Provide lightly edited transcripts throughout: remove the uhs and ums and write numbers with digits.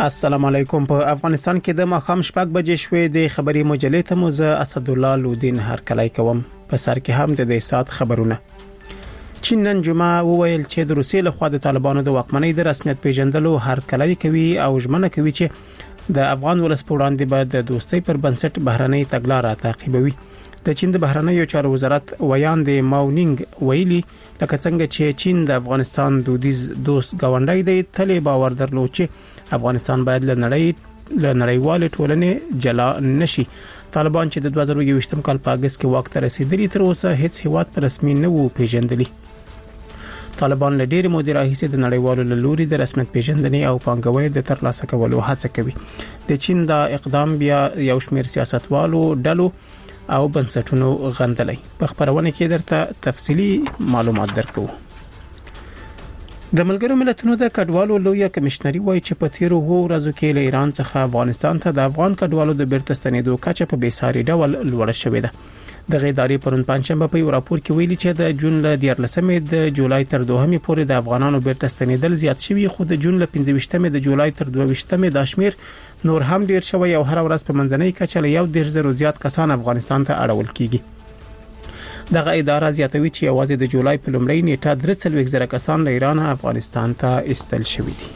السلام علیکم. په افغانستان کې د ماښام شپږ بجې شوې د خبري مجلې ته مو زه اسد الله لودین هرکلی کوم. په سر کې هم د دې سات خبرونه. چین نن جمعه وویل چې د روسیې لخوا د طالبانو د واکمنۍ د رسمیت پیژندلو هرکلی کوي او ژمنه کوي چې د افغان ولس په وړاندې به د دوستۍ پر بنسټ بهرنۍ تګلارې تعقیبوي. د چین د بهرنیو چارو وزارت ویاند ماونینګ ویلي لکه څنګه چې چین د افغانستان دودیز دوست گاونډی دی، تل باور درلود چې افغانستان باید له نړیوال ټولنې جلا نشي. طالبان چې د 2021 کال په اگست کې واک ته رسیدلی تر اوسه هیڅ هیواد په رسمي نه وو پیژندلی. طالبان له ډېر مودې راهیسې د نړیوالو له لوري د رسمیت پیژندنې او پانګونې د ترلاسه کولو هڅه کوي. د چین دا اقدام بیا یو شمېر سیاستوالو ډلو او بنسټونو غندلې. په خبرونه کې درته تفصيلي معلومات درکو. د ملګرو ملتونو د کډوالو لویه کمشنري وایي چې په تیرو ورځو کې له ایران څخه افغانستان ته د افغان کډوالو د بیرته ستنېدو کچه په بیساري ډول لوړه شوې ده. د غیداري پرون پنځشنبه په یو راپور کې ویلي چې د جون له 14مې د جولای تر 2مې پورې د افغانانو بیرته ستنېدل زیات شوي، خو د جون له 15مې د جولای تر 22مې د شمیر نور هم ډیر شوی او هر ورځ په منځنۍ کچه له 1.0 زیات کسان افغانستان ته اړول کیږي. دغه اداره زیاتوي چې یوازې د جولای په لومړۍ نیټه 300,000 کسان له ایران افغانستان ته استل شوي دي.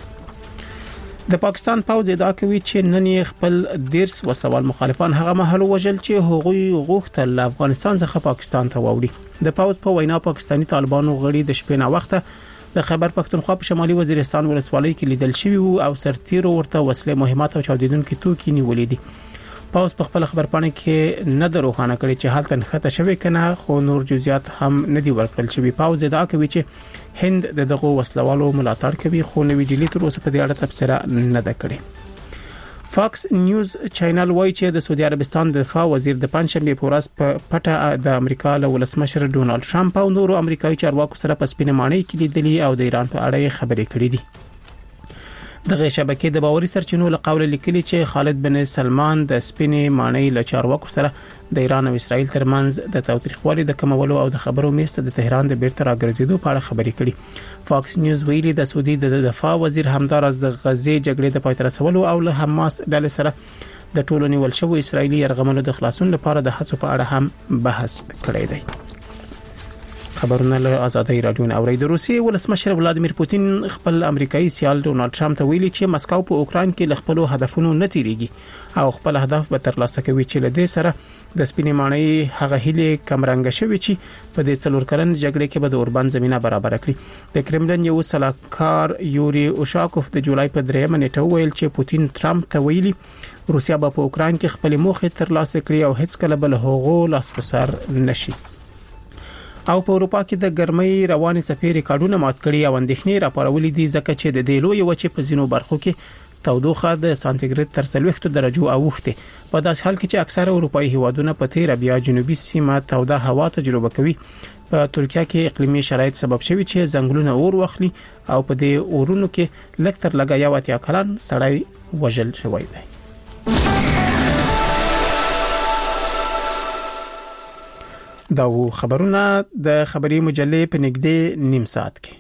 د پاکستان پوځ ادعا کوي چې نن یې خپل 10 وسلوال مخالفان هغه مهال وژل چې هغوی غوښتل له افغانستان څخه پاکستان ته ووړي. د پوځ په وینا پاکستانی طالبانو غړي د شپې نه وخته د خیبر پختونخوا په شمالي وزیرستان ولسوالۍ کې لیدل شوی وو او سرتیرو ورته وسلې مهمات او چاودیدونکو توکي نیولې دي. پوځ په خپل خبرپاڼه کې نه دروغانه کړي چې حالت نخته شوی کنه، خو نور جزئیات هم نه دی ورکړل شوی. پوځ ادعا کوي چې هند دغه وسلوالو ملاتړ کوي، خو نوې ډیلی تر اوسه په دې اړه تبصره نه ده کړې. فاکس نیوز چینل وایي چې د سعودي عربستان د دفاع وزیر د پنځشنبه په ورځ په پټه د امریکا له ولسمشر ډونالد ټرمپ او نورو امریکایي چارواکو سره په سپینه ماڼۍ کې لیدلي او د ایران په اړه خبرې کړې دي. دغه شبکې د باوري سرچینو له قوله لیکلي چې خالد بن سلمان د سپینې ماڼۍ له چارواکو سره د ایران او اسرائیل ترمنځ د تاوتریخوالي د کمولو او د خبرو میسته د تهران د بیرته راګرځېدو په اړه خبرې کړي. فاکس نیوز ویلي د سعودي د دفاع وزیر همدارس د غزې جګړې د پای ته رسولو او له حماس ډلې سره د ټولو نیول شوی اسرایلی یرغملو د خلاصون لپاره د هڅو په اړه هم بحث کړی دی. خبرونه له آزادۍ رادیو نه اوري. د روسیې ولسمشر ولادیمیر پوتین خپل امریکایي سیال ډونالد ټرمپ ته ویلي چې مسکو په اوکران کې له خپل هدفونو نه تیریږي او خپل هدف به ترلاسه کوي چې له دې سره د سپینې ماڼۍ هغه هیله کمرنګ شوی چې په دې څلور کلن جګړې کې به د اوربان زمينه برابر کړي. د کرملن یو سلاکار یوري اوشاکوف د جولای په 3مه نیټه ویل چې پوتین ټرمپ ته ویلي روسیا به په اوکران کې خپل موخه ترلاسه کړي او هیڅ کله به له هغو لاس په سر نشي. او په اروپا کې د ګرمۍ روانې څپې ریکارډونه مات کړي او اندېښنې راپارولې دي ځکه چې د دې لوی وچې په ځینو برخو کې تودوخه د سانتیګریډ تر 40 درجو اوښته. په داس حال کې چې اکثره اروپایي هیوادونه په تیر بیا جنوبي سیمه توده هوا تجربه کوي. په ترکیه کې اقلیمي شرایط سبب شوي چې ځنګلونه اور واخلي او په دې اورونو کې لږ تر لږه یو اتیا کلن سړی وژل شوی دی. دا و خبرونه د خبري مجلې په نږدې نیم ساعت کې.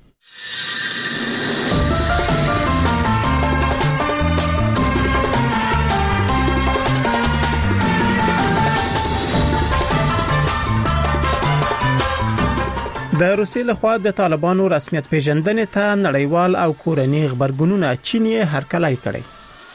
د روسیې لخوا د طالبانو رسمیت پیژندنې ته نړیوال او کورني خبرګونونه چین یې هرکلی کړی.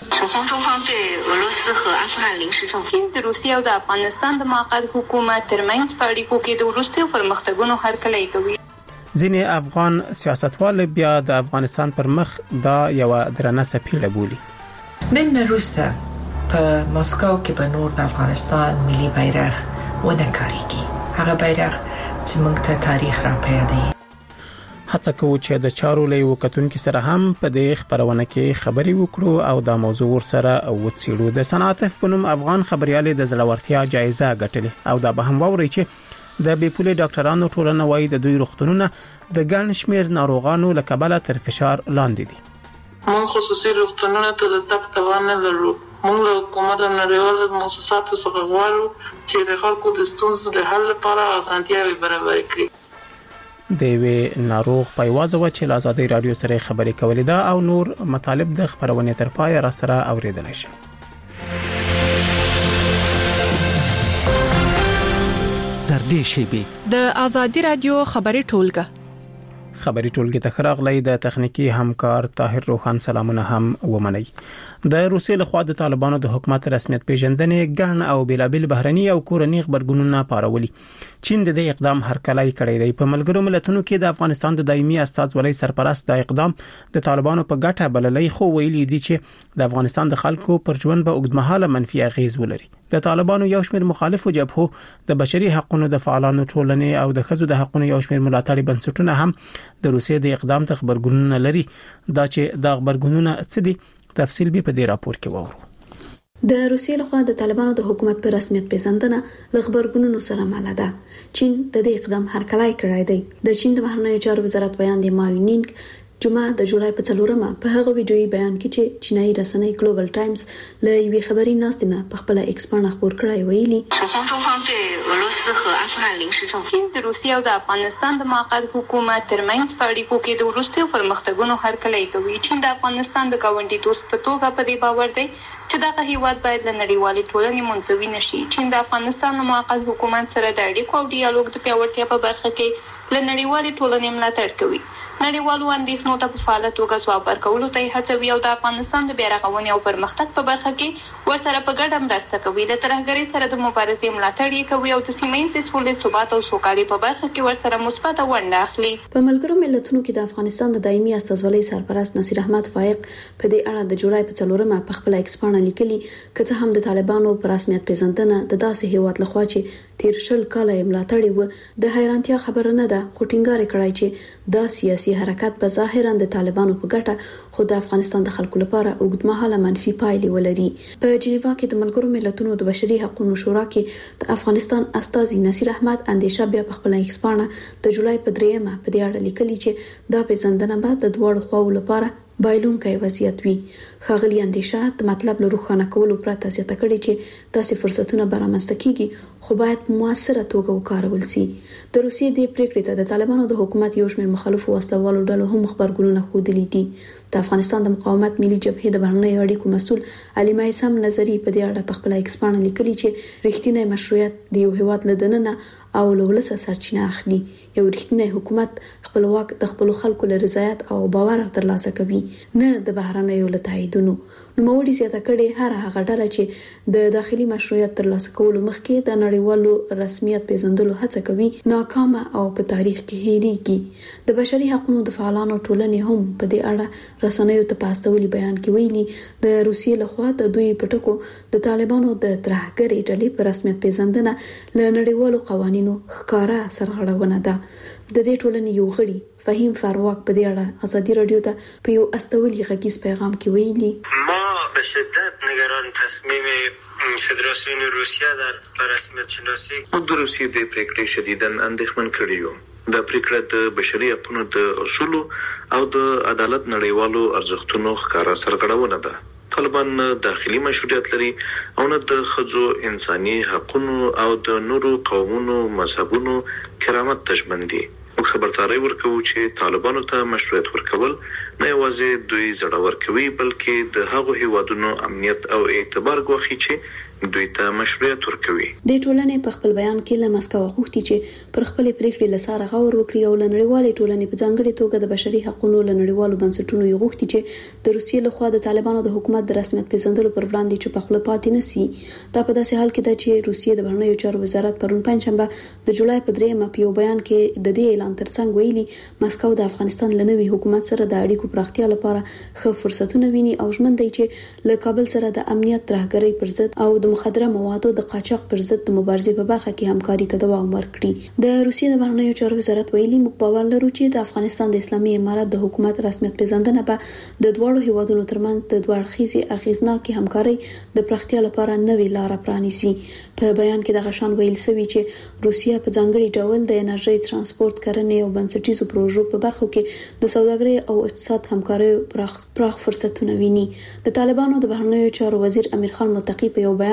د روسیې او د افغانستان د موقت حکومت ترمنځ په اړیکو کې د وروستیو پرمختګونو هرکلی کوي. ځینې افغان سیاستوال بیا د افغانستان پر مخ دا یو درنه سپیړه بولي. نن وروسته په مسکو کې به نور د افغانستان ملي بیرغ ونه کاریږي. هغه بیرغ چې موږ ته تاریخ را پیدا هڅه کوو چې د چارو له وکټونکو سره هم په دې خبرونه کې خبري وکړو او دا موضوع ورسره وڅېړو. د صنعت په نوم افغان خبريالي د زړورتیا جایزه ګټلې او دا به هم ووري چې د بیپولي ډاکټرانو ټولنه وايي د دوی روغتونونه د ګڼ شمېر ناروغانو له کبله تر فشار لاندې دي. موږ خصوصي روغتونونو ته د تګ توان نه لرو. موږ له حکومت او نړیوالو مؤسساتو څخه غواړو چې د خلکو د ستونزو د حل لپاره اسانتیاوې برابر کړي. د وی ناروغ په یوازو چې آزادۍ رادیو سره خبرې کولې دا او نور مطالب د خبرونه تر پای را سره اوریدل شي. در دې شیبه د آزادۍ رادیو خبري ټولګه خبري ټولګه تخراغلې د تخنیکی همکار طاهر روخان سلامونه هم ومني. د روسیې لخوا د طالبانو د حکومت رسمیت پیژندنې ګڼ او بیلابل بهرني او کورني خبرګونونه پارولي. چین د دې اقدام هرکلی کړی دی. په ملګرو ملتونو کې د افغانستان د دایمي استازولۍ سرپرست د اقدام د طالبانو په ګټه بللې خو ویلي دي چې د افغانستان د خلکو پر ژوند به اوږدمهاله منفي اغیز ولري. د طالبانو یو شمېر مخالفو جبهو د بشري حقوقو د فعالانو ټولنې او د ښځو د حقوقو یو شمېر ملاتړي بنسټونه هم د روسیې د اقدام ته خبرګونونه لري. دا چې د خبرګونونه څه دي تفصیل به په دې راپور کې وورو. د روسیې لخوا د طالبانو د حکومت پر رسمیت پیژندنه ل خبرګونونو سره ماله ده. چین د دې اقدام هرکلی کړی دی. د چین د بهرنیو چارو وزارت بیان دی ماوینینګ جمعه د جولای په 4مه په هغه ویډیوي بیان کې چې چینایي رسنۍ ګلوبل ټایمز له یوې خبري ناستنه په خپل ایکس باندې خبر کړی ویلي چین د روسیې او د افغانستان د موقت حکومت ترمنځ په اړیکو کې د وروستیو پرمختګونو هرکلی کوي. چین د افغانستان د ګاونډي دوست په توګه په دې باور دی چې دغه هیواد باید له نړیوالې ټولنې منځوي نشي. چین د افغانستان د موقت حکومت سره د اړیکو او ډیالوګ د پیاوړتیا په برخه کې له نړیوالې ټولنې ملاتړ کوي. نړیوالو اندېښنو ته په فعاله توګه ځواب ورکولو ته هڅوي او د افغانستان د بیارغونې او پرمختګ په برخه کې ورسره په ګډه مرسته کوي. د ترهګرۍ سره د مبارزې ملاتړ یې کوي او د سیمه ییزې سولې، ثبات او سوکالۍ په برخه کې ورسره مثبت ونډه اخلي. په ملګرو ملتونو کې د افغانستان د دایمي استازولۍ سرپرست نصیر احمد فائق په دې اړه د جولای په 4مه په خپل ایکس باندې لیکلي چې هم د طالبانو پر رسمیت پیژندنه د داسې هیواد لخوا چې تیر شل کال یې ملاتړ و د حیرانتیا خبره نه ده. خو ټینګار کړی چې دا سیاسي حرکت په ظاهرا د طالبانو په ګټه خو د افغانستان د خلکو لپاره اوږدمهاله منفي پایلې ولري. په جنیوا کې د ملګرو ملتونو د بشري حقوقو شورا کې د افغانستان استازي نصیر احمد اندیشه بیا په خپل ایکس باندې د جولای په 3مه په دې اړه لیکلي چې دا پیژندنه به د دوړو خواو لپاره بایلونکي وضعیت وي. خاغلی اندیشه د مطلب له روښانه کولو پرته زیاته کړي چې داسې فرصتونه برامنځته کیږي خو باید موثره توګه وکارول شي. د روسیې د پریکړې ته د طالبانو د حکومت یو شمېر مخالفو وسلوالو ډلو هم خبرګونونه خوندلي دي. د افغانستان د مقاومت ملي جبهې د بهرنیو اړیکو مسؤل علي مایسم نظری په دې اړه په خپل ایکس باندې لیکلي چې رښتینی مشروعیت د یو هیواد لدننه او لولسه سرچینه اخلي. یو رښتینی حکومت خپلواک د خپل خلکو له رضایت او باور ترلاسه کوي، نه د بهرنیو له تاییدونو. نو موړي زیاته کړي هر هغه ډله چې د داخلي مشروعیت ترلاسه کولو مخکې د نړیوالو رسمیت پیژندلو هڅه کوي ناکامه او په تاریخ کې هېریږي. د بشري حقوقو د فعالانو ټولنې هم په دې اړه رسنیو ته پاستولي بیان کې ویلي د روسیې لخوا د دوی پټکو د طالبانو د ترهګرۍ ډلې په رسمیت پیژندنه له نړیوالو قوانینو ښکارا سرغړونه ده. د دې ټولنې یو غړي فهیم فاروق په دې اړه ازادي رادیو ته په یو استولي غږیز پیغام کې ویلي ما به شدت نگران تصمیم فدراسیون روسیه در رسمیت شناسی د روسیې د پریکړې شدیداً اندېښمن کړي یو. د پریکړه د بشري حقوقو د اصولو او د عدالت نړیوالو ارزښتونو ښکارا سرغړونه ده. طالبان داخلي مشروعیت لري او نه د ښځو انساني حقوقو او د نورو قومونو مذهبونو کرامت ته ژمن دي. موږ خبرداری ورکوو چې طالبانو ته مشروعیت ورکول نه یوازې دوی زړور کوي بلکې د هغو هیوادونو امنیت او اعتبار ګواښي چې دوی ته مشروعیت ورکوي. د ټولنې په خپل بیان کې له مسکو غوښتي چې پر خپل پریکړې لساره غور وکړي او لنړیوالې ټولنې په ځانګړي توګه د بشري حقوقو لنړیوالو بنسټونو یې غوښتي چې د روسیې لخوا د طالبانو د حکومت د رسمیت پیژندلو پر وړاندې چې په خپل پاتې نسی. دا په داسې حال کې ده چې روسیې د بهرنیو چارو وزارت پرون پنځشنبه د جولای په 3مه په یو بیان کې د دې اعلان ترڅنګ ویلي مسکو د افغانستان لنوي حکومت سره د اړیکو پراختیا لپاره ښه فرصتونه ویني او ژمن دی چې له کابل سره د امنیت ترهګرۍ پر ضد او د مخدره موادو د قاچاق پر ضد د مبارزې په برخه کې همکاري ته دوام ورکړي. د روسیې د بهرنیو چارو وزارت ویلي موږ باور لرو چې د افغانستان د اسلامي امارت د حکومت رسمیت پیژندنه به د دوړو هیوادونو ترمنځ د دوه اړخیزې اغیزناکې همکاري د پراختیا لپاره نوې لار پرانیسي. په بیان کې د غشان ویل سوي چې روسیه په ځانګړي ډول د انرژي، ترانسپورت، کرنې او بنسټیزو پروژو په برخو کې د سوداګرۍ او اقتصاد همکاري پراخ فرصتونه ویني. د طالبانو د بهرنیو چارو وزیر امیر خان متقی په یو بیان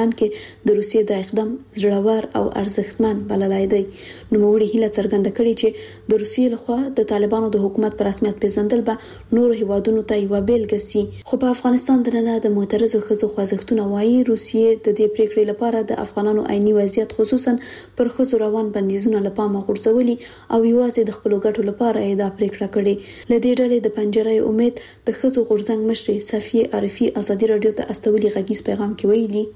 اعلان کې د روسیې د اقدام زړور او ارزښتمن بللای دی. نو موږ هیله څرګنده کړې چې د روسیې لخوا د طالبانو د حکومت پر رسمیت پیژندل به نور هیوادونو ته یو بیلګه سي. خو په افغانستان د نن د معترضو ښځو خوځښتونه وایي روسیې د دې پریکړې لپاره د افغانانو عیني وضعیت خصوصا پر ښځو روان بندیزونه لپاره غورځولي او یوازې د خپل ګټو لپاره دا پریکړه کړې. لدې ډلې د پنجره امید د ښځو غورځنګ مشر صفیه عارفی ازادي رادیو ته استولی غږیز پیغام کې ویلي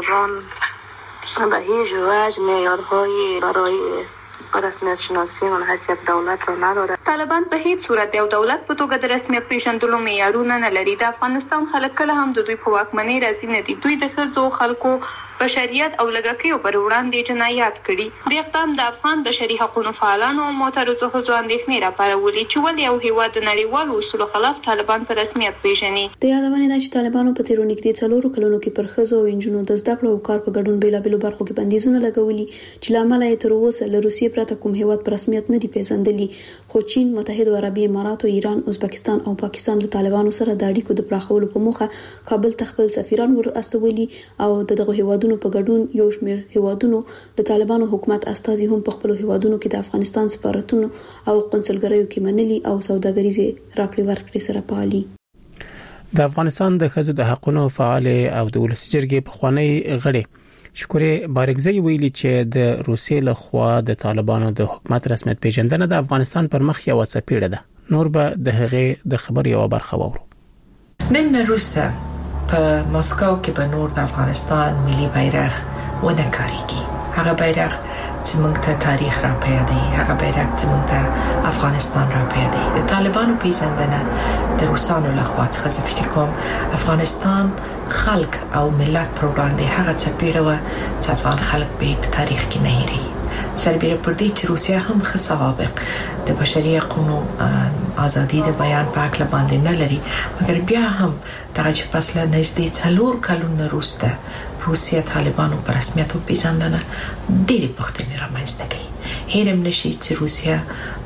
طالبان به هیچ وجه معیارهای برای رسمیت شناسی و حیثیت دولت را نداره. طالبان په هیڅ صورت یو دولت په توګه د رسمیت پیژندلو معیارونه نه لري. د افغانستان خلک کله هم د دوی په واکمنۍ راضي نه دي. دوی د ښځو خلکو بشریت او لږکیو پر وړاندې جنایات کړي. د اقدام د افغان بشري حقوقو فعالانو او معترضو ښځو اندېښنې راپارولې چې ولې یو هیواد د نړیوالو اصولو خلاف طالبان په رسمیت پیژني. د یادونې ده چې طالبانو په تیرو نږدې 4 کلونو کې پر ښځو او انجونو د زده کړو او کار په ګډون بیلابېلو برخو کې بندیزونه لګولي چې لامل یې تر اوسه له روسیې پرته کوم هیواد په رسمیت نه دی پیژندلی. خو چین، متحده عربي امارات، ایران، ازبکستان او پاکستان له طالبانو سره د اړیکو د پراخولو په موخه کابل ته خپل سفیران ور استولي او دغه هیوادونو په ګډون یو شمېر هیوادونو د طالبانو حکومت استازي هم په خپل هیوادونو کې د افغانستان سفارتونو او قونسلګریو کې منلي او سوداګریزه راکړې ورکړې سره پالي. د افغانستان د ښځو د حقوقو فعال او د ولسي جرګې پخوانی غړي شکورې بارګزی ویلي چې د روسیې لخوا د طالبانو د حکومت رسمیت پیژندنه د افغانستان پر مخ یو څپیړه ده. نور به د هغې د خبر یو برخه وورو. نن وروسته په مسکو کې به نور د افغانستان ملي بیرغ ونه کاریږي. هغه بیرغ چې موږ ته تاریخ را پیادوي، هغه بیرغ چې موږ ته افغانستان را پیادوي. د طالبانو پیژندنه د روسانو لخوا څخه زه فکر کوم افغانستان خلک او ملت پر وړاندې هغه څپیړه و چې افغان خلک به تاریخ کې نه هېري. سربېره پر دې چې روسیا هم ښه سوابق د بشري حقوقو ازادي د بیان په حق باندې نه لري، مګر بیا هم دغه چې پس له نږدې 4 کلونو وروسته روسیا طالبانو په رسمیت پیژندنه ډېرې پوښتنې رامنځته کوي. هیرم نشي چې روسیا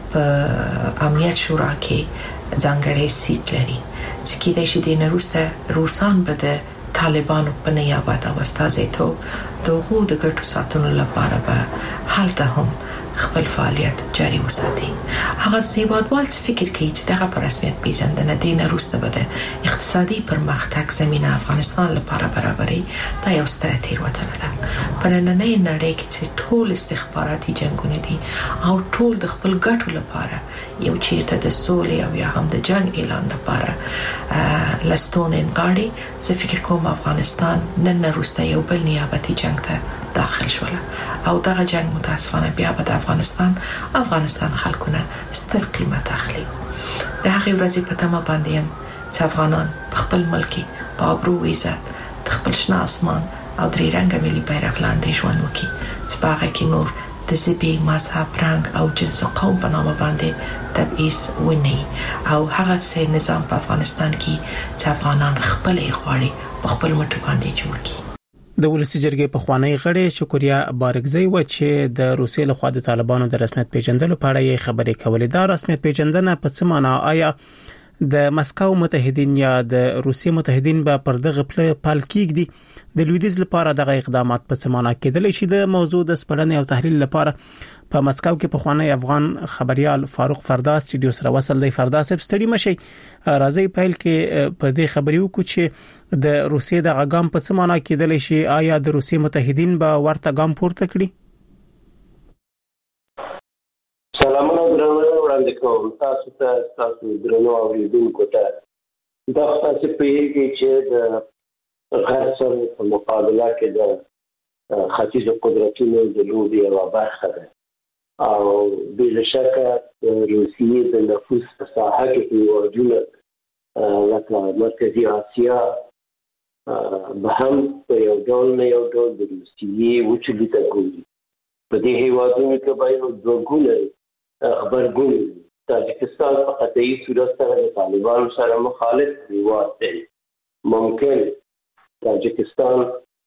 په امنیت شورا کې ځانګړی سیټ لري چې کېدای شي د وروسته روسان به د طالبانو په نیابت او استازیتوب دغه د ګټو ساتلو لپاره به هلته هم خپل فعالیت جاری وساتي. هغه هیوادوال چې فکر کوي چې دغه په رسمیت پیژندنه دین وروسته به د اقتصادي پرمختګ زمينه افغانستان لپاره برابري دا یو ستره تیروتنه ده. په نننۍ نړۍ کې چې ټول استخباراتي جنگونه دي او ټول د خپل ګټو لپاره یو چیرته د سولې او یا هم د جنگ اعلان لپاره لستون انغاړي، زه فکر کوم افغانستان نن وروسته یو بل نیابتي جنگ ته داخل شول او دغه جنگ متاسفانه بیا به د افغانستان خلکونه ستر قیمت اخلي. د هغې ورځې په تمه باندې هم چې افغانان په خپل ملک په ابرو او عزت د خپل شنه اسمان او درې رنګه ملي بیرغ لاندې ژوند وکړي چې په هغه کې نور د ژبې، مذهب، رنګ او جنس او قوم په نامه باندې تبعیض ونی او هغه څه نظام په افغانستان کې چې افغانان خپل غواړي په خپل مټ باندې جوړ کړي. د ولسی جرګې په خوانی غړي شکریا بارګزی و چې د روسیې لخوا د طالبانو د رسمیت پیژندلو په اړه یې خبرې کولې. دا رسمیت پیژندنه په څه معنی؟ آیا د مسکو متحدین یا د روسیې متحدین به پر دغه پل کېږدي؟ د لویدیز لپاره دغه اقدامات په څه معنی کېدلی شي؟ د موضوع د سپړنې او تحلیل لپاره په مسکو کې په خوانی افغان خبريال فاروق فرداس سټډیو سره وصل دی. فرداس ستړي مشي، راځي پهل کې په دې خبري وکړو چې د روسیې د غام په څه معنی کېدلی شي؟ آیا د روسیې متحدین به ورته ګام پورته کړي؟ سلامونه درنو وړاندې کوم تاسو ته، تاسو درنو اوریدونکو ته. دا تاسو په یوه کې د غرب سره په مقابله کې د ختیځ قدرتونو د لوبي یوه برخه ده او بلا شکه روسیې د نفوذ په ساحه کې هیوادونه لکه مرکزي اسیا به هم په یو ډول نه یو ډول د روسیې وچلي ته ګوري. په دې هیوادونو کې به یو دوه غبرګون تاجکستان په قطعي صورت سره د طالبانو سره مخالف هیواد دی. ممکن تاجکستان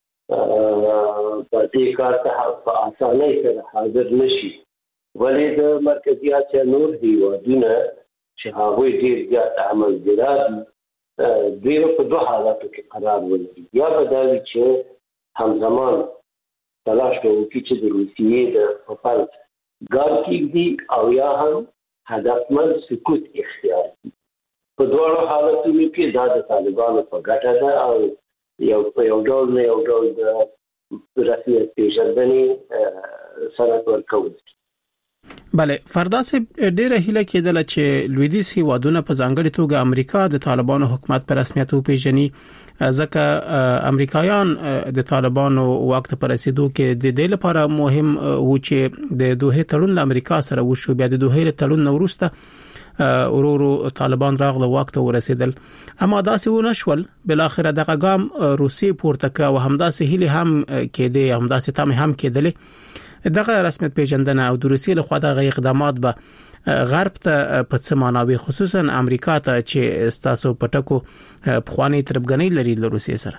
په دې کار ته په اسانۍ سره حاضر نشي، ولې د مرکزي اسیا نور هیوادونه چې هغوی ډېر زیات عملګرا دي دوی په دوه حالاتو کې قرار ولري. یا به دا وي چې همزمان تلاش کوي چې د روسیې د خپل ګام کېږي او یا هم هدفمند سکوت اختیار کړي. په دوه حالتونو کې دا د طالبانو په ګټه ده او یو ډول د رسمیت پیژندنې سند ورکول. بله، فردا صاحب ډیره هیله کېدل چې لویدیځ هیوادونه په ځانګړي توګه امریکا د طالبانو حکومت په رسمیت وپیژني، ځکه امریکایان د طالبانو واک ته رسیدو کې د دې لپاره مهم و چې د دوه تړون له امریکا سره وشو. بیا د دوه تړون وروسته ورورو طالبان راغله واک ته ورسیدل، اما داسې ونه شول. بل اخر دغه ګام روسي پورته کا او همداسې هلي هم کېده، همداسې تم هم کېدل. دغه رسمیت پیژندنه او د روسي له خوا دغه اقدامات به غرب ته په څه معنی، خصوصا امریکا ته چې استاسو پټکو پخوانی تربګنۍ لري له روسي سره؟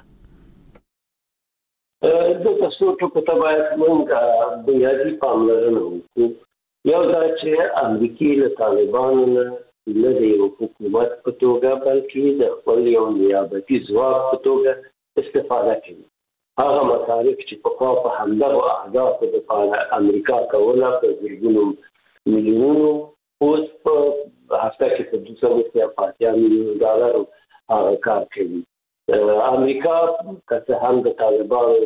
د تاسو ټکو ته باید موږ بنیادی پاملرنه وکړو. یو دا چې امریکای له طالبانو نه د حکومت په توګه بلکې د خپل یو نیابتي ځواک په توګه استفاده کوي. هغه مصارف چې په همدغه اهدافو لپاره امریکا کوله په زرګونو میلیونونو، اوس په هفته کې په 250 میلیون ډالرو هغه کار کوي. امریکا که هم د طالبانو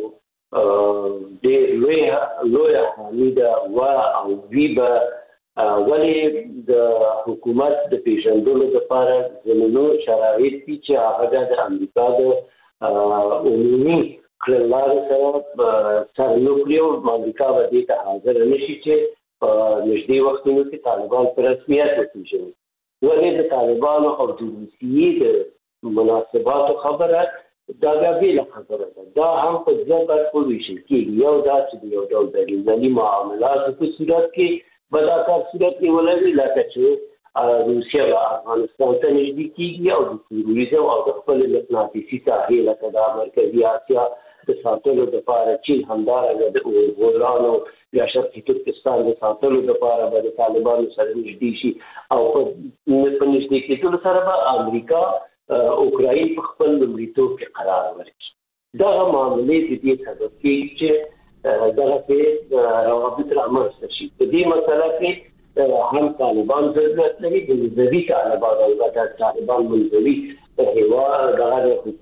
ډېر لویه حامي ده او وی به ولې د حکومت د پیژندلو لپاره زمینو شرایط دي چې هغه د امریکا د عمومي کړنلارو سره یو کړیو. امریکا به دې ته حاضر نشي چې نږدې وختونو کې طالبان په رسمیت وپېژني. ولې د طالبانو او د روسیې د مناسباتو خبره دا بېله خبره ده. دا هم په دوه برخو ویشل کېږي. یو دا چې د یو ډول بینالمللي معاملاتو په صورت کې به دا کار صورت نیولی وي، لکه چې روسیه به افغانستان ته نږدې کېږي او د تروریزم او د خپل مقناطیسي ساحې لکه د مرکزي اسیا د ساتلو لپاره چین همدارنګه د اوغورانو یا شرقي ترکستان د ساتلو لپاره به د طالبانو سره نږدې شي او په نږدې کېدلو سره به امریکا اوکراین په خپل لومړیتوب کې قرار ورکړي. دغه معاملې د دې سبب کېږي چې دغه کې روابط رامنځته شي. په دې مسله کې هم طالبان ضرورت لري، د منځوي طالبان او طالبان منځوي هیواد دغه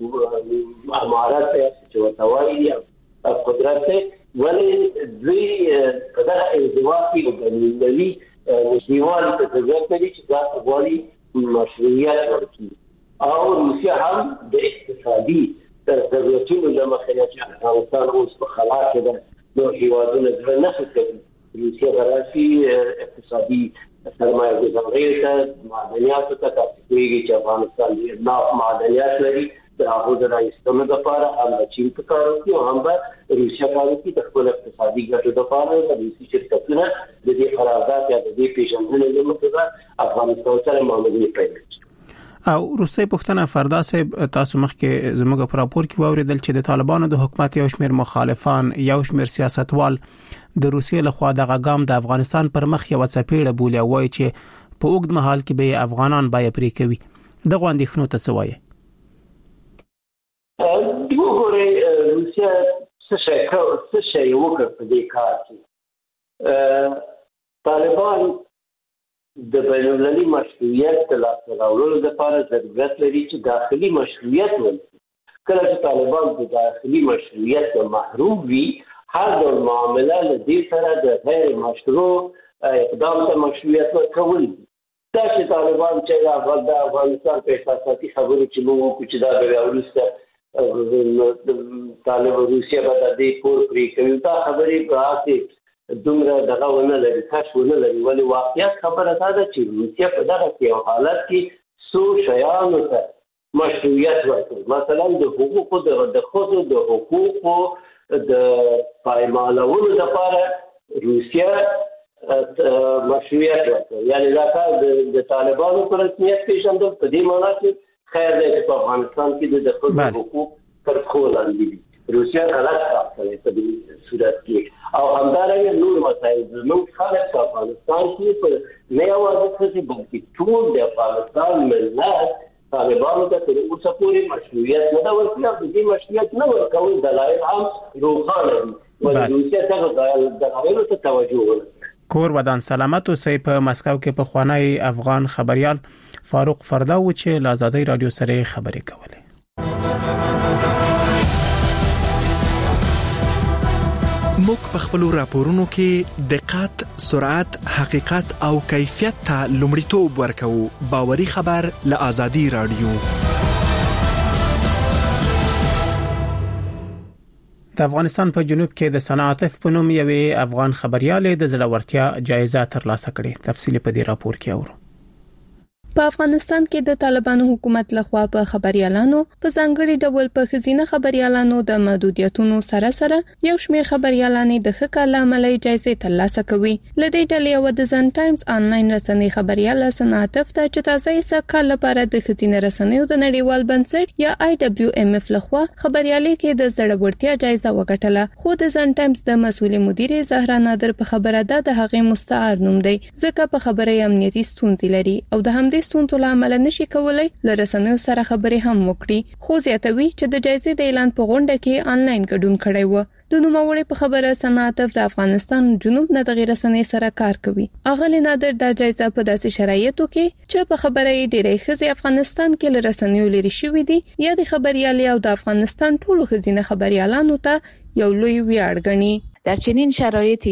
امارات چې ورته وایي قدرت دی، ولې دوی په دغه انزوا کې د بینالمللي نږدېوالي ته ضرورت لري چې دا غواړي مشروعیت ورکړي. او روسیه هم د اقتصادي ضرورتونو له مخې نه چې افغانستان اوس په خلا کې ده، نو هیوادونه زړه نه ښه کوي. روسیه به راشي اقتصادي سرمایه ګزارۍ ته، معدنیاتو ته. تاسو پوهېږئ چې افغانستان ډېر ناف معدنیات لري. د هغو د رایستلو لپاره هم به چین په کار وکړي او هم به روسیه کار وکړي د خپل اقتصادي ګټو لپاره. د روسي شرکتونه د دې قرارداد یا د دې پېژندنې له مخې افغانستان سره معاملې پیل کړي. او روسي پښتنه فردا صاحب تاسو مخکې زموږ په راپور کې واوریدل چې د طالبانو د حکومت یو شمېر مخالفان، یو شمېر سیاستوال د روسي له خوا د غام د افغانستان پر مخ یو څپېړه بولی وای چې په اوږد مهال کې به افغانان بای پرې کوي. دغه اندېښنو ته څه وایي؟ وګورئ روسیه څه شی وکړ په دې کار کې. طالبان د بینالمللي مشروعیت د لاسته راوړلو لپاره ضرورت لري چې داخلي مشروعیت ولري. کله چې طالبان د داخلي مشروعیت محروم وي، هر ډول معامله له دې سره د غیر مشروع اقدام ته مشروعیت ورکول دي. دا چې طالبان چې د افغانستان په احساساتي خبرو چې موږ وکړو چې دا بیا وروسته طالب روسیه به د دې پور پرې کوي، دا خبرې په هسې دومره دغه ونه لري، کش ونه لري. ولې واقعیت خبره دا ده چې روسیه په دغه یو حالت کې څو شیانو ته مشروعیت ورکوي. مثلا د حقوقو د ښځو د حقوقو د پایمالولو لپاره روسیه مشروعیت ورکوي. یعنې دا کار د طالبانو په رسمیت پېژندل په دې معنا چې خیر دی چې په افغانستان کې د ښځو حقوق تر پښو لاندې دي. روسیه غلط کار کوي په دې صورت کې. او همدارنګه نور مسایل زموږ خلک په افغانستان کې په نه یوازې ښځې بلکې ټول د افغانستان ملت طالبانو ته تر اوسه پورې مشروعیت نه دا ورکړي او دې مشروعیت نه ورکول دلایل هم روښانه دي ولې روسیه څنګه دلایل ته توجه وکړي. کور ودان سلامت اوسئ. په مسکو کې په خوانی افغان خبريال فاروق فرداو چې له آزادۍ رادیو سره خبرې کولې. موږ په خپل راپورونو کې دقت، سرعت، حقیقت او کیفیت ته لومړیتوب ورکوو. باوري خبر له آزادۍ رادیو. د افغانستان په جنوب کې د صنعاتف په نوم یوې افغان خبريالې د زړورتیا جایزه ترلاسه کړې. تفصیل په دې راپور کې اورو. په افغانستان کې د طالبانو حکومت لخوا په خبريالانو په ځانګړي ډول په خزینه خبريالانو د محدودیتونو سره یو شمېر خبريالانې د ښه کار عملي جایزې ترلاسه کوي. لدې ډلې او د ځن ټایمز آنلاین رسنۍ خبريال صنعاتف ته چې تازه یې کال لپاره د خزینه رسنیو د نړیوال بنسټ یا IWMF لخوا خبريالۍ کې د زړورتیا جایزه وګټله. خو د ځن ټایمز د مسؤل مدیر زهرا نادر په خبره ده د هغې مستعار نوم دی ځکه په خبره امنیتي ستونزې لري او د همدې ستونزو له امله نشي کولای ل رسنیو سره خبرې هم وکړي. خو زیاتوي چې د جایزې د اعلان په غونډه کې آنلاین ګډون کړی و. د نوموړي په خبره صنعاتف د افغانستان جنوب نه د غیر رسنۍ سره کار کوي. اغلی نادر د جایزه په داسې شرایطو کې چې په خبره یې ډېرې ښځې افغانستان کې ل رسنیو لري شوې دي یا د خبريالۍ او د افغانستان ټولو ښځینه خبريالانو ته یو لوی ویاړ ګڼي. در چنین شرایطی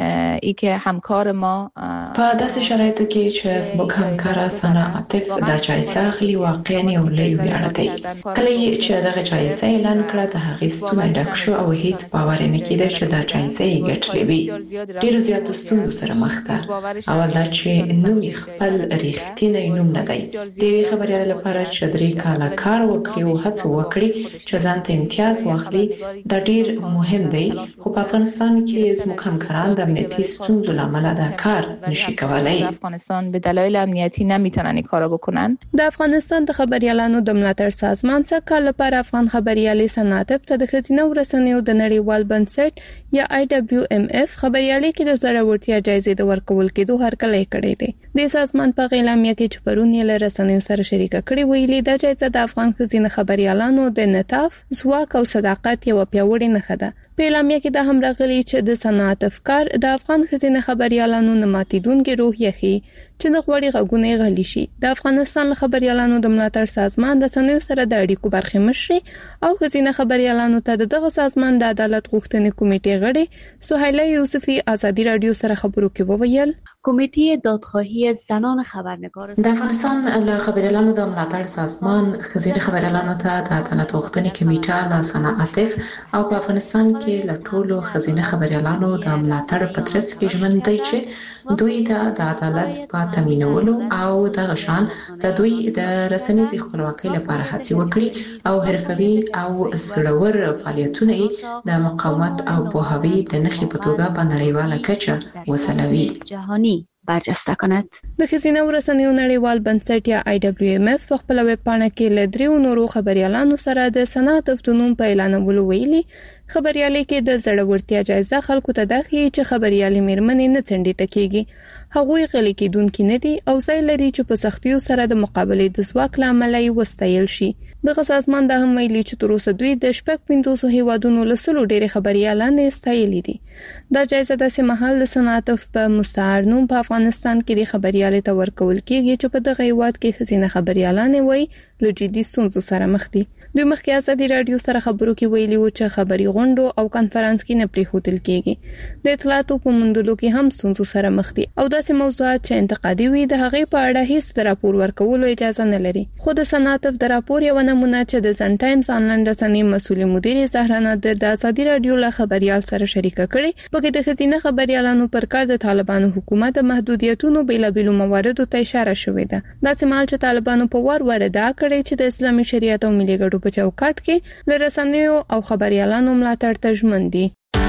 ای که همکار ما په داسې شرایطو کې چې زموږ همکار صنعاتف د جایزه اخلي واقعا یو لوی ویاړ دی. کله چې دغه جایزه اعلان کړه د هغې ستونی ډک شو او هیڅ باور نه کېده چې دا جایزه یې ګټلې وي. ډېرو زیاتو ستونزو سره مخ ده. اول دا چې نوم خپل ریښتینی نوم نه دی. د یوې خبريالۍ لپاره چې 3 کاله کار وکړي او هڅه وکړي چې ځان ته امتیاز واخلي دا ډېر مهم دی. خو په افغانستان کې زموږ همکاران د امنیتي ستونزو لامل دا کار نشي کولای. افغانستان به دلایل امنیتی نمیتونن این کارو بکنن. د افغانستان د خبريالانو د ملاتړ سازمان څخه کال لپاره افغان خبريالۍ صنعاتف ته د خزینه ورسنیو د نړیوال بنسټ یا IWMF خبريالۍ کې د زړورتیا جایزې د ورکول کېدو هرکلی کړی دی. د سازمان په اعلامیه کې چې پرون یې له رسنیو سره شریکه کړې ویلي دا جایزه د افغان خزینه خبريالانو د نطاف، ځواک او صداقت یو پیاوړی نښه ده. په اعلامیه کې دا هم راغلي چې د صنعاتف کار د افغان خزینه خبريالانو نماتیدونکو روحیه خي چې د غوړي غږونه غلي شي. د افغانستان خبريالانو د ملاتړ سازمان رسنیو سره د اړیکو برخه مشري او خزینه خبريالانو ته دغه سازمان د عدالت غوښتنې کمیټې غړي سهیله یوسفی آزادۍ رادیو سره خبرو کې وویل کمیته دادخواهی زنان خبرنگار د افغانستان له خبريالانو د ملاتړ سازمان خزینه خبريالانو ته د عدالت غوښتنې کمیټه له صنعاتف او په افغانستان کې له ټولو خزینه خبريالانو د ملاتړ په ترڅ کې ژوند دی چې دوی د عدالت په تامینولو او د غشان د دوی د رسنیزي خپلواکۍ لپاره هڅې وکړي او حرفوي او سړور فعالیتونه د مقاومت او پوهاوی د نښې په توګه په نړیواله کچه وسلوي جهانی برجسته کند. د خزینه ورسنیو نړیوال بنسټ یا IWMF په خپل ویب پاڼه کې له 3 نورو خبريالانو سره د صنعاتف د نوم په اعلانولو ویلي خبريالۍ کې د زړورتیا جایزه خلکو ته د خي چې خبريالۍ میرمنې نه څنډي تکيږي. هغوی غلي کېدونکو نه دي او ځای لري چې په سختیو سره د مقابله د ځواک لامل یې وستایل شي. دغه سازمان د هم ویلي چې تر اوسه دوی د 500 هیوادونو له سلو ډېر خبريالانې استایلې دي. دا جایزه د سمحال صنعاتف په مستعار نوم په افغانستان کې د خبريالۍ ته ورکول کېږي چې په دغه هیواد کې خزینه خبريالانې وایي له جدي ستونزو سره مخ دي. دوی مخکې آزادۍ رادیو سره خبرو کې ویلي و چې خبري غونډو او کانفرنس کې نه پریښودل کېږي. د اطلاعاتو په موندلو کې هم ستونزو سره مخ دي او داسې موضوعات چې انتقادي وي د هغې په اړه هیڅ راپور ورکولو اجازه نه لري. خو د صنعاتف د راپور یو نمونه چې د ځن ټایمز آنلاین رسنۍ مسؤل مدیر زهرا نادر د آزادۍ رادیو له خبريال سره شریکه کړي په کې د خزینه خبريالانو پر کار د طالبانو حکومت د محدودیتونو بیلابیلو مواردو ته اشاره شوې ده. دا سمال چې طالبانو په وار دا کړي چې د اسلامي شریعت او ملي ګډو په چوکاټ کې له رسنیو او خبريالانو ملاتړ ته ژمن دي.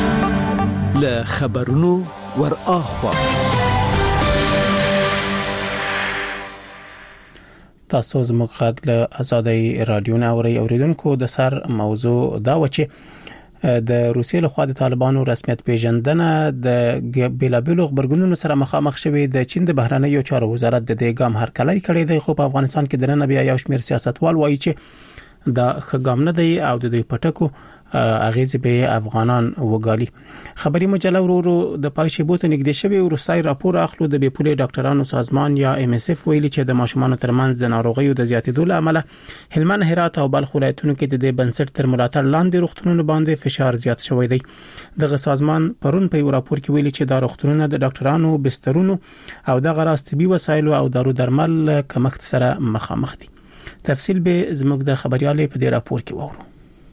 له خبرونو ور اخوا تاسو زموږ غږ له آزادۍ رادیو نه اوریدونکو د سر موضوع دا و چې د روسیې لخوا د طالبانو رسمیت پیژندنه د بیلابیلو خبرګونونو سره مخامخ شوې. د چین د بهرنیو چارو وزارت د دې ګام هرکلی کړی دی، خو په افغانستان کې د نن بیا یو شمېر سیاستوال وایي چې دا ښه ګام نه دی او د دوی پټکو اغیز به افغانان وګالي. خبري مجله ورو د پایشي بوته نږدې شوی روسي راپور اخلو د بیپولي ډاکټرانو سازمان یا MSF ویلي چې د ماشومان ترمنځ د ناروغیو د زیاتېدو لامل هلمند، هرات او بلخ ولایتونو کې د بنسټ تر ملاتړ لاندې روغتونونو باندې فشار زیات شوی دی. دغه سازمان پرون په یو راپور کې ویلي چې دا روغتونونه د ډاکټرانو، بسترونو او د غراس طبي وسایلو او دارو درمل کمښت سره مخامخ دي. تفصیل به زموږ د خبريالې په دې راپور کې وورو.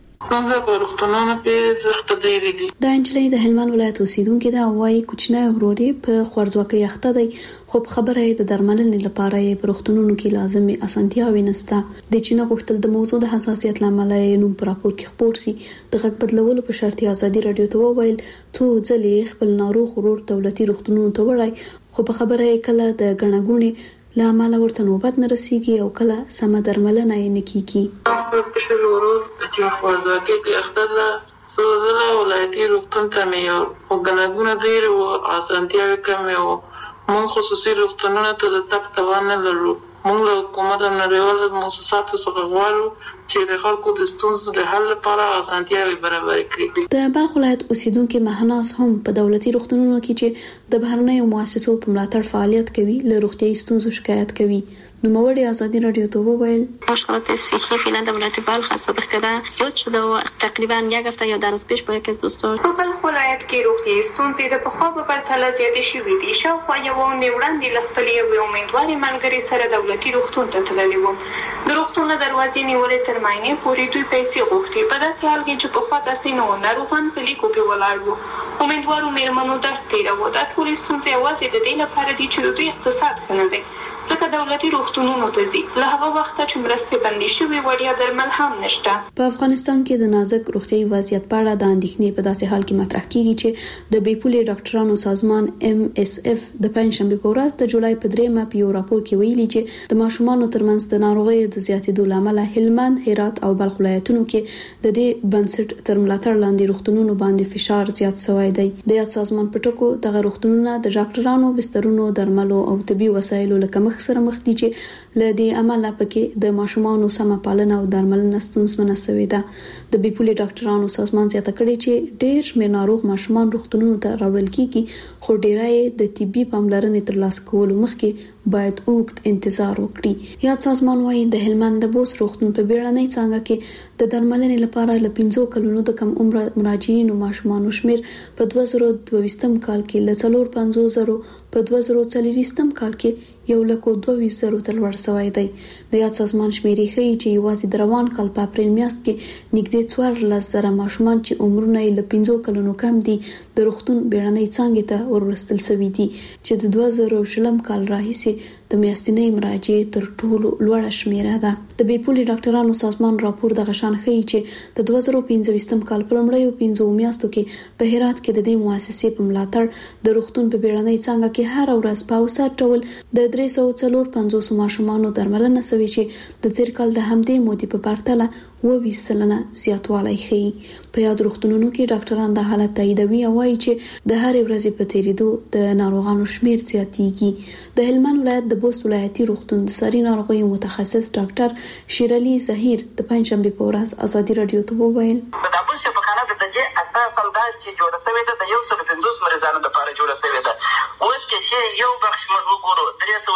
دا انجلۍ د هلمند ولایت اوسیدونکې ده، وايي کوچنی وروري په خوارځواکۍ اخته دی، خو خبره یې د درملنې لپاره یې په روغتونونو کې لازمي اسانتیاوې نشته. د چین غوښتل د موضوع د حساسیت لامل یې نوم په راپور کې خبر سي. د غږ بدلولو په شرط ازادي رادیو ته وویل څو ځلې خپل ناروغ ورور دولتي روغتونونو ته وړای، خو په خبره یې کله د غنغونې لامل ورته نوبت نه رسیږي او کله سم درملنه یې نکېږي. په شلورو چې خوځاکې کې اخته سوزله ولایتي روغتون ته مې او غنغونه ډېر او اسانتیاوې کمې او مون خصوصي روغتونونو ته د تک توان نه لرو. مونږ له حکومت او نړیوالو مؤسساتو څخه غواړو چې د خلکو د ستونزو د حل لپاره اسانتیاوې برابر کړي. د بلخ ولایت اوسیدونکو مهناز هم په دولتي روغتونونو کې چې د بهرنیو مؤسسو په ملاتړ فعالیت کوي له روغتيایي ستونزو شکایت کوي. نوموړی ازادي رادیو ته وویل مشکلات صحی فعلا در ولایت بلخ سابق کرده زیاد شده و تقریبا یک هفته یا 10 روز پیش با یکی از دوستان په بلخ ولایت کې روغتیایي ستونزې د پخوا په پرتله زیاتې شوې دي. شاوخوا یو وړاندې له خپلې یوې امیدوارې ملګرې سره دولتي روغتون ته تللې وم. د روغتون دروازې نیولې تر معاینې پورې دوی پیسې غوښتې. په داسې حال کې چې پخوا تاسې نو ناروغان په لیکو کې ولاړ وو. امیدوارو میرمنو درد تیراوه. دا ټولې ستونزې یوازې د دې لپاره دي چې د دوی اقتصاد ښه نه دی، ځکه دولتي روغتونونو ته ځي. له هغه وخته چې مرستې بندې شوې وړیا درمل هم نشته. په افغانستان کې د نازک روغتيایي وضعیت په اړه د اندېښنې په داسې حال کې مطرح کیږي چې د بیپولي ډاکټرانو سازمان MSF د پنځشنبه په ورځ د جولای په 3 په یو راپور کې ویلي چې د ماشومانو ترمنځ د ناروغیو د زیاتېدو لامل هلمند، هرات او بلخ ولایتونو کې د دې بنسټ تر ملاتړ لاندې روغتونونو باندې فشار زیات شوی دی. د یاد سازمان په ټکو دغه روغتونونه د ډاکټرانو، بسترونو، درملو او طبي وسایلو له کمښت سره مخ دي چې له دې عمله پکې د ماشومانو سم پالنه او درملنه ستونزمنه شوې ده. د بیپولي ډاکټرانو سازمان زیاته کړې چې ډېر شمېر ناروغ ماشومان روغتونونو ته راوړل کیږي، خو ډېرای د طبي پاملرنې ترلاسه کولو مخکې باید اوږد انتظار وکړي. یاد سازمان وايي د هلمند د بوس روغتون په بیړنۍ څانګه کې د درملنې لپاره ل 15 کلونو د کم عمر مراجعینو ماشومانو شمیر په 2022 کال کې ل 450,000 په 2040 کال کې 1,22,000 ته لوړ شوی دی. د یاد سازمان شمیرې ښیي چې یوازې د روان کال په اپریل میاشت کې نږدې 14,000 ماشومان چې عمرونه یې له 15 کلونو کم دي د روغتون بیړنۍ څانګې ته ورسول شوي دي، چې د 2020 کال راهیسې د میاشتنۍ مراجعې تر ټولو لوړه شمیره ده. د بیپولي ډاکټرانو سازمان راپور د غشان ښیي چې د 2015 کال په لومړیو 15 میاشتو کې په هرات کې د دې مؤسسې په ملاتړ د روغتون په بیړنۍ څانګه کې هر ورځ په اوسط ډول د 354 ماشومانو درملنه شوې چې د تیر کال د همدې مودې په پرتله 20% زیاتوالی ښیي. په یاد روغتونونو کې ډاکټران د حالت تاییدوي او وايي چې د هر ورځې په تیریدو د ناروغانو شمیر زیاتېږي. د هلمند ولایت د بوست ولایتي روغتون د ساري ناروغیو متخصص ډاکټر شیرعلی ظهیر د پنځشنبه په ورځ ازادي رادیو ته وویل د ابو شفقانه د دې اساس هم دا چې جوړه شوې ده د 150 مریضانو لپاره جوړه شوې ده. اوس کې چې یو بخش موږ وګورو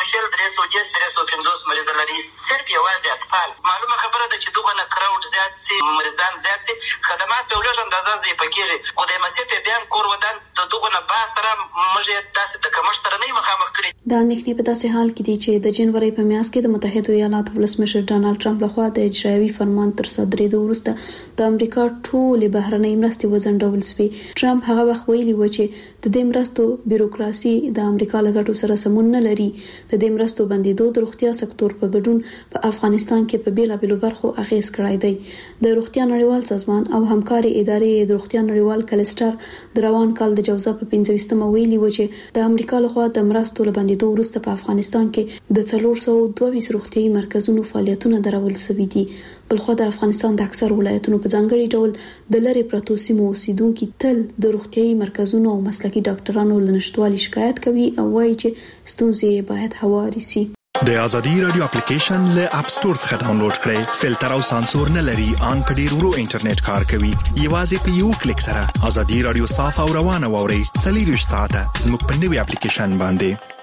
310 350 مریض لري، صرف یوازې اطفال. معلومه خبره ده چې دغه کراوډ زیات سي، مریضان زیات سي، خدمات په لږ اندازه ضعیفه کیږي. خو د مسیح بیان کور ودان دغه نه با سره موږ تاسو د کمښت سره نه مخامخ کړی. دا اندېښنې په داسې حال کې دي چې د جنوري په میاشت کې د متحده ایالاتو ولسمشر ډانلډ ټرمپ لخوا د اجرایوي فرمان تر صدرېدو وروسته د امریکا ټولې بهرنۍ مرستې وځنډول شوې. ټرمپ هغه وخت ویلي و چې د دې مرستو بیروکراسي د امریکا له ګټو سره سمون نه لري. د دې مرستو بندیدو د روغتیا سکتور په ګډون په افغانستان کې په بیلابیلو برخو اغیز کړی دی. د روغتیا نړیوال سازمان او همکاري ادارې د روغتیا نړیوال کلستر د روان کال د جوزا په 15 ویلي و چې د امریکا لخوا د مرستو له بندیدو وروسته په افغانستان کې د 422 روغتیايي مرکزونو فعالیتونه درول شوي دي. بلخو د افغانستان د اکثر ولایتونو په ځانګړي ډول د لری پروتو سیمو اوسیدونکو تل د روغتيایي مرکزونو او مسلکي ډاکټرانو لنشټوالي شکایت کوي او وایي چې ستونزې باید هواري سي. د ازادي رادیو اپلیکیشن له اپ سٹور څخه ډاونلوډ کړئ. فلټر او سانسور نه لري، ان په ډیر ورو انټرنیټ کار کوي. یوازې په یو کلیک سره ازادي رادیو صاف او روانه واورئ. 24 ساعته زموږ په نوې اپلیکیشن باندې.